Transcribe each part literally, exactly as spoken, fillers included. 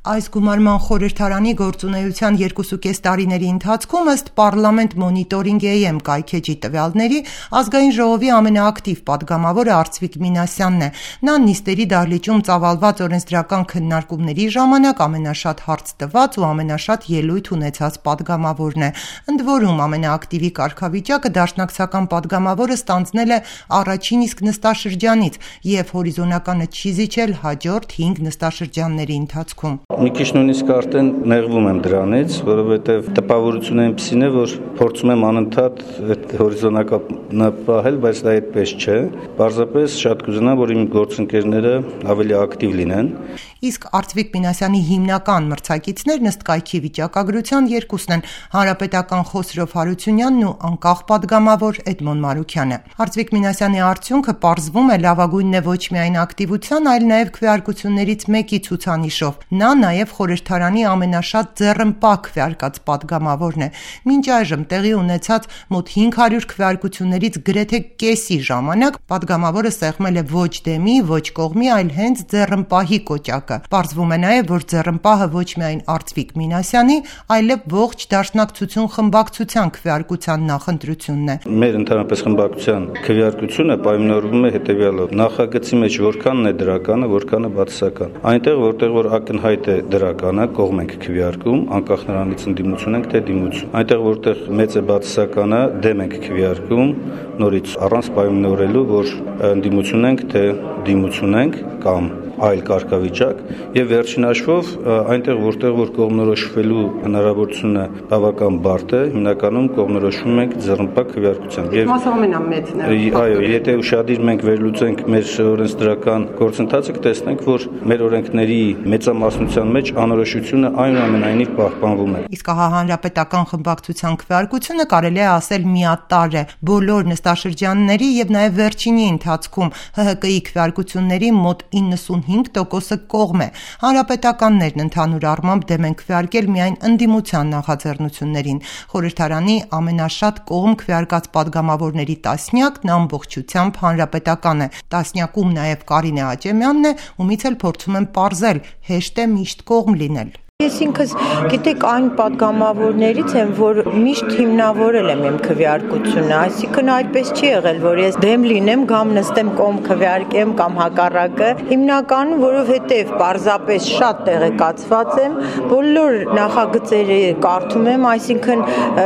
Այս գումարման խորհրդարանի գործունեության երկուսուկես տարիների ընթացքում ըստ Պարլամենտ մոնիտորինգ է եմ կայքեջի տվյալների ազգային ժողովի ամենաակտիվ պատգամավորը Արծվիկ Մինասյանն է։ Նա նիստերի դահլիճում ծավալված օրենսդրական քննարկումների ժամանակ ամենաշատ հարց տված ու ամենաշատ ելույթ ունեցած պատգամավորն է։ Ընդ որում ամենաակտիվի կարգավիճակը դաշնակցական պատգամավորը ստանձնել է առաջին իսկ նստաշրջանից եւ հորիզոնականը չի զիջել հաջորդ հինգ նստաշրջանների ընթացքում։ Մի քիչ նույնիսկ արդեն նեղվում եմ դրանից, որովհետև տպավորությունը այնպեսին է, որ փորձում եմ անընդհատ այդ հորիզոնականը պահել, բայց դա այդպես չէ։ Պարզապես շատ կուզենամ, որ իմ գործընկերները ավելի ակտիվ լինեն։ Իսկ Արծվիկ Մինասյանի հիմնական մրցակիցներն ըստ կայքի վիճակագրության երկուսն են՝ հանրապետական Խոսրով Հարությունյանն ու անկախ պատգամավոր Էդմոն Մարուքյանը։ Արծվիկ Մինասյանի արդյունքը պարզվում է լավագույնն է ոչ միայն ակտիվության, այլ նաև քվեարկություններից մեկի ցուցանիշով։ Նա նաև խորհրդարանի ամենաշատ ձեռնպահ քվեարկած պատգամավորն է։ Մինչ այժմ տեղի ունեցած մոտ հինգ հարյուր քվեարկություններից գրեթե կեսի ժամանակ պատգամավորը սեղմել է ոչ դեմի, ոչ կողմի, այլ հենց ձեռնպահի կոճակը։ Պարզվում է նաև, որ ձեռնպահը ոչ միայն Արծվիկ Մինասյանի, այլև ողջ դաշնակցություն խմբակցության քվեարկության նախընտրությունն է։ Մեր ընդհանրապես խմբակցության քվեարկությունը պայմանավորվում է հետևյալով. նախագծի մեջ որքանն է դրականը, որքանը բացասական։ Այնտեղ, որտեղ որ ակնհայտ է դրականը, կողմ ենք քվեարկում, անկախ նրանից ընդդիմություն ենք թե դիմություն։ Այնտեղ, որտեղ մեծ է բացասականը, դեմ ենք քվեարկում, նորից առանց պայմանավորելու, որ ընդդիմություն ենք թե դիմություն ենք կամ այլ կարգավիճակ, եւ վերջին հաշվով այնտեղ որտեղ որ կողմնորոշվելու հնարավորությունը բավական բարդ է, հիմնականում կողմնորոշվում ենք ձեռնպահ քվեարկությամբ։ Եվ ամենամեծն է։ Այո, եթե ուշադիր մենք վերլուծենք մեր օրենսդրական գործընթացը, կտեսնենք, որ մեր օրենքների մեծամասնության մեջ անորոշությունը այնուամենայնիվ պահպանվում է։ Իսկ ահա հանրապետական խմբակցության քվեարկությունը կարելի է ասել միատարր է բոլոր նստաշրջանների եւ նաեւ վերջինի ընթացքում Հ Հ Կ-ի քվեարկությունների մոտ իննսունհինգ տոկոսը կողմ է։ Հանրապետականներն ընդհանուր առմամբ դեմ են քվեարկել միայն ընդդիմության նախաձեռնություններին։ Խորհրդարանի ամենաշատ կողմ քվեարկած պատգամավորների տասնյակն ամբողջությամբ հանրապետական է։ Տասնյակում նաև Կարինե Աճեմյանն է, ումից էլ փորձում են պարզել հեշտ է միշտ կողմ լինել։ Ես ինքս գիտեք այն պատգամավորներից եմ, որ միշտ հիմնավորել եմ իմ քվեարկությունը, այսինքն այդպես չի եղել, որ ես դեմ լինեմ, կամ նստեմ կողմ քվեարկեմ կամ հակառակը, հիմնականում որովհետև պարզապես շատ տեղեկացված եմ, բոլոր նախագծերը կարդում եմ, այսինքն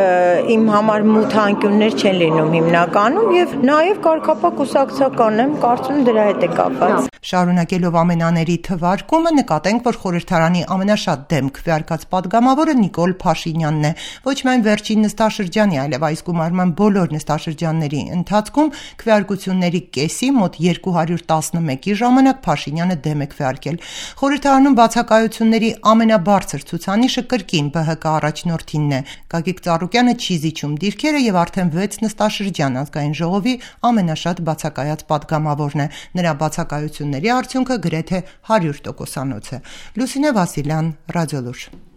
իմ համար մութ անկյուններ չեն լինում հիմնականում եւ նաեւ կարգապահ կուսակցական եմ, կարծում եմ դրա հետ է կապված։ Շարունակելով ամենաների թվարկումը նկատենք, որ խորհրդարանի ամենաշատ դեմ քվեարկած պատգամավորը Նիկոլ Փաշինյանն է։ Ոչ միայն վերջին նստաշրջանի, այլև այս գումարման բոլոր նստաշրջանների ընթացքում քվեարկությունների կեսի մոտ երկու հարյուր տասնմեկի ժամանակ Փաշինյանը դեմ է քվեարկել։ Խորհրդարանում բացակայությունների ամենաբարձր ցուցանիշը կրկին Բ Հ Կ առաջնորդինն է։ Գագիկ Ծառուկյանը չի զիջում դիրքերը եւ արդեն վեց նստաշրջան ազգային ժողովի ամենաշատ բացակայած պատգամավորն է։ Նրա բացակայությունների արդյունքը գրեթե հարյուր տոկոսանոց է։ Լուսինե Վասիլյան, Ռադիոլուր։